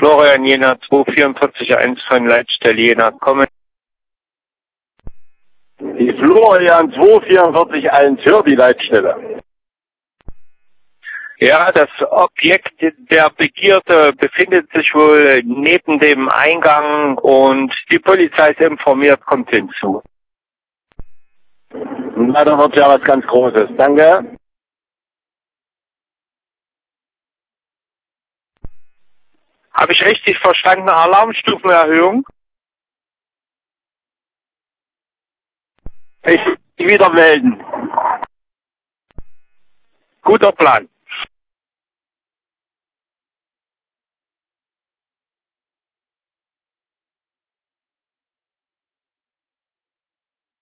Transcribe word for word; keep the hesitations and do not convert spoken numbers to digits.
Florian Jena zwei vier vier eins von Leitstelle Jena kommen. Die Florian zwei vier vier eins hört die Leitstelle. Ja, das Objekt der Begierde befindet sich wohl neben dem Eingang und die Polizei ist informiert, kommt hinzu. Na, da wird ja was ganz Großes. Danke. Habe ich richtig verstanden? Alarmstufenerhöhung? Ich wieder melden. Guter Plan.